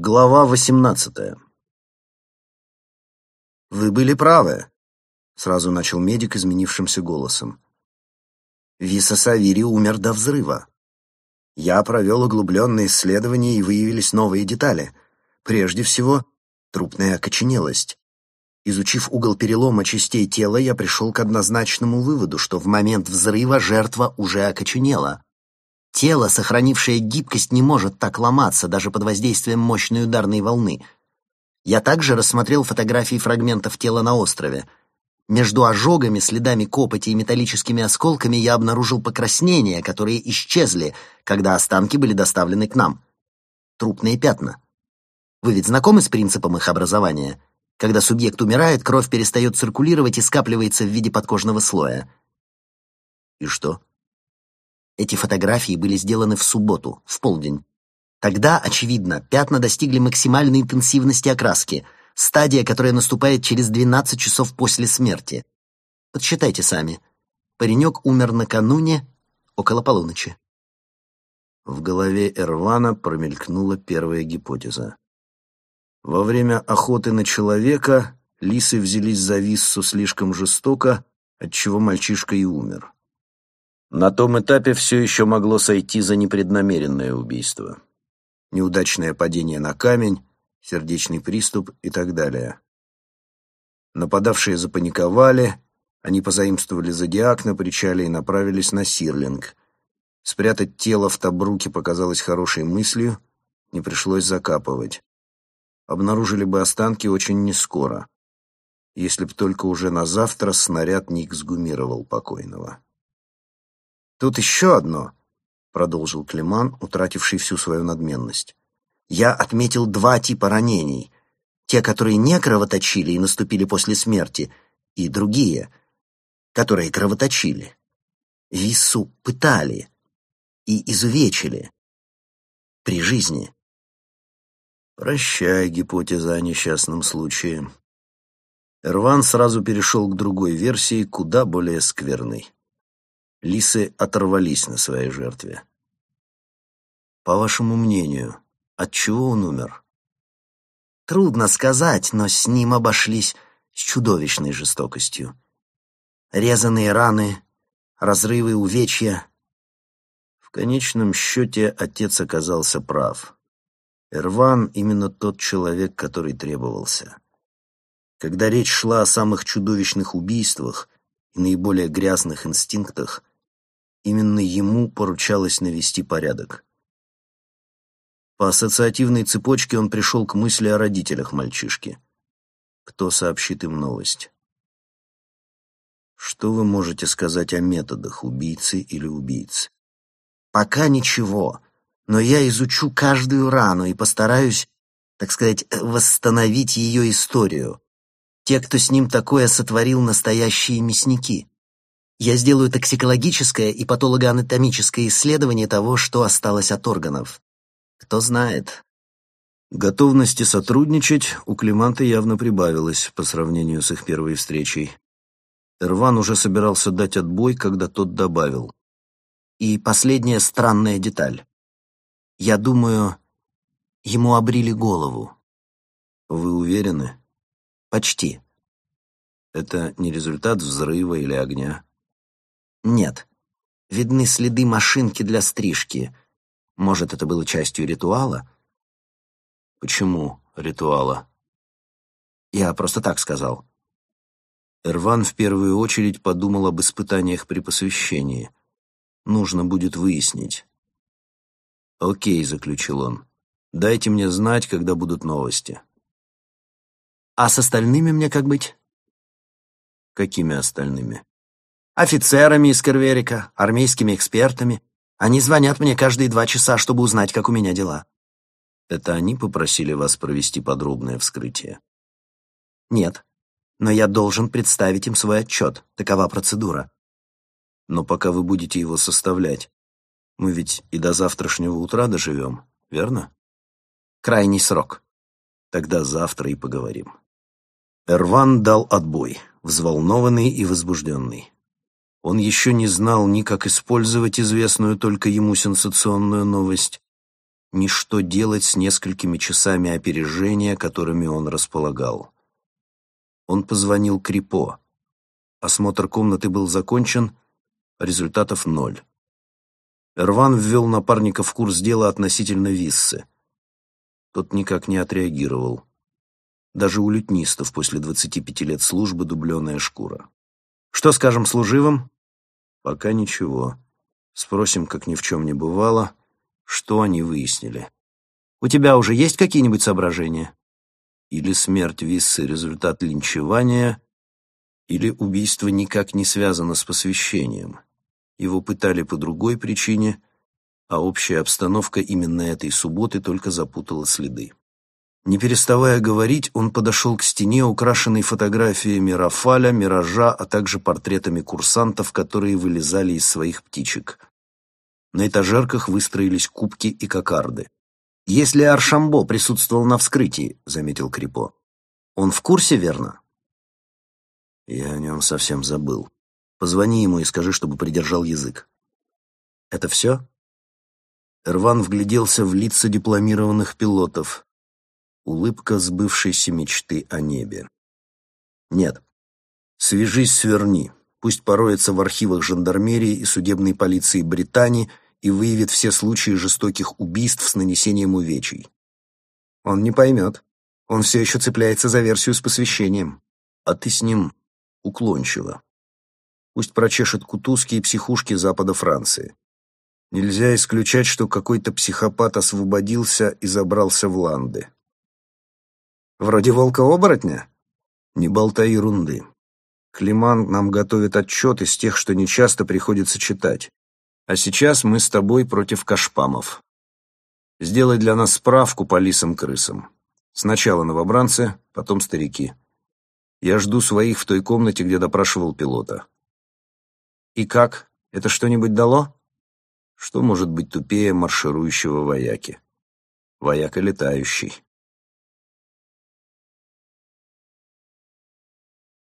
Глава 18. «Вы были правы», — сразу начал медик изменившимся голосом. «Виса Савири умер до взрыва. Я провел углубленные исследования, и выявились новые детали. Прежде всего, трупная окоченелость. Изучив угол перелома частей тела, я пришел к однозначному выводу, что в момент взрыва жертва уже окоченела. Тело, сохранившее гибкость, не может так ломаться, даже под воздействием мощной ударной волны. Я также рассмотрел фотографии фрагментов тела на острове. Между ожогами, следами копоти и металлическими осколками я обнаружил покраснения, которые исчезли, когда останки были доставлены к нам. Трупные пятна. Вы ведь знакомы с принципом их образования? Когда субъект умирает, кровь перестает циркулировать и скапливается в виде подкожного слоя. И что? Эти фотографии были сделаны в субботу, в полдень. Тогда, очевидно, пятна достигли максимальной интенсивности окраски, стадия, которая наступает через 12 часов после смерти. Подсчитайте сами. Паренек умер накануне, около полуночи. В голове Эрвана промелькнула первая гипотеза. Во время охоты на человека лисы взялись за Виссу слишком жестоко, отчего мальчишка и умер. На том этапе все еще могло сойти за непреднамеренное убийство. Неудачное падение на камень, сердечный приступ и так далее. Нападавшие запаниковали, они позаимствовали зодиак на причале и направились на Сирлинг. Спрятать тело в Тобруке показалось хорошей мыслью, не пришлось закапывать. Обнаружили бы останки очень нескоро, если б только уже на завтра снаряд не эксгумировал покойного. «Тут еще одно», — продолжил Климан, утративший всю свою надменность. «Я отметил два типа ранений. Те, которые не кровоточили и наступили после смерти, и другие, которые кровоточили. Виссу пытали и изувечили при жизни». Прощай, гипотеза о несчастном случае. Эрван сразу перешел к другой версии, куда более скверной. Лисы оторвались на своей жертве. По вашему мнению, от чего он умер? Трудно сказать, но с ним обошлись с чудовищной жестокостью. Резаные раны, разрывы, увечья. В конечном счете отец оказался прав. Эрван именно тот человек, который требовался. Когда речь шла о самых чудовищных убийствах и наиболее грязных инстинктах, именно ему поручалось навести порядок. По ассоциативной цепочке он пришел к мысли о родителях мальчишки. Кто сообщит им новость? Что вы можете сказать о методах убийцы или убийц? Пока ничего, но я изучу каждую рану и постараюсь, так сказать, восстановить ее историю. Те, кто с ним такое сотворил, настоящие мясники. Я сделаю токсикологическое и патологоанатомическое исследование того, что осталось от органов. Кто знает. Готовности сотрудничать у Климанта явно прибавилось по сравнению с их первой встречей. Эрван уже собирался дать отбой, когда тот добавил. И последняя странная деталь. Я думаю, ему обрили голову. Вы уверены? Почти. Это не результат взрыва или огня? Нет. Видны следы машинки для стрижки. Может, это было частью ритуала? Почему ритуала? Я просто так сказал. Эрван в первую очередь подумал об испытаниях при посвящении. Нужно будет выяснить. «Окей», — заключил он. «Дайте мне знать, когда будут новости». А с остальными мне как быть? Какими остальными? Офицерами из Керверика, армейскими экспертами. Они звонят мне каждые 2 часа, чтобы узнать, как у меня дела. Это они попросили вас провести подробное вскрытие? Нет, но я должен представить им свой отчет. Такова процедура. Но пока вы будете его составлять, мы ведь и до завтрашнего утра доживем, верно? Крайний срок. Тогда завтра и поговорим. Эрван дал отбой, взволнованный и возбужденный. Он еще не знал ни как использовать известную только ему сенсационную новость, ни что делать с несколькими часами опережения, которыми он располагал. Он позвонил Крипо. Осмотр комнаты был закончен, результатов 0. Эрван ввел напарника в курс дела относительно Виссы. Тот никак не отреагировал. Даже у лютнистов после 25 лет службы дубленая шкура. «Что скажем служивым?» «Пока ничего. Спросим, как ни в чем не бывало, что они выяснили». «У тебя уже есть какие-нибудь соображения?» Или смерть Виссы — результат линчевания, или убийство никак не связано с посвящением. Его пытали по другой причине, а общая обстановка именно этой субботы только запутала следы. Не переставая говорить, он подошел к стене, украшенной фотографиями Рафаля, Миража, а также портретами курсантов, которые вылезали из своих птичек. На этажерках выстроились кубки и кокарды. «Если Аршамбо присутствовал на вскрытии», — заметил Крипо. «Он в курсе, верно?» «Я о нем совсем забыл. Позвони ему и скажи, чтобы придержал язык». «Это все?» Эрван вгляделся в лица дипломированных пилотов. Улыбка сбывшейся мечты о небе. «Нет. Свяжись с Верни. Пусть пороется в архивах жандармерии и судебной полиции Британии и выявит все случаи жестоких убийств с нанесением увечий. Он не поймет. Он все еще цепляется за версию с посвящением. А ты с ним уклончиво. Пусть прочешет кутузки и психушки запада Франции. Нельзя исключать, что какой-то психопат освободился и забрался в Ланды. Вроде волка-оборотня? Не болтай ерунды. Климан нам готовит отчет из тех, что нечасто приходится читать. А сейчас мы с тобой против кашпамов. Сделай для нас справку по лисам-крысам. Сначала новобранцы, потом старики. Я жду своих в той комнате, где допрашивал пилота. И как? Это что-нибудь дало? Что может быть тупее марширующего вояки? Вояка летающий.